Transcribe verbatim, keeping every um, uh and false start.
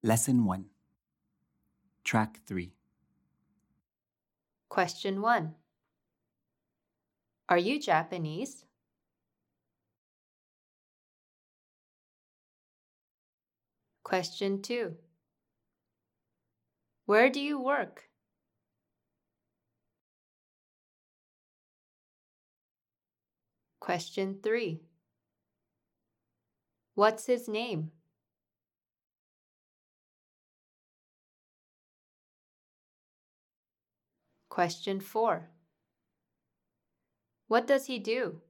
Lesson one. Track three. Question one. Are you Japanese? Question two. Where do you work? Question three. What's his name? Question four. What does he do?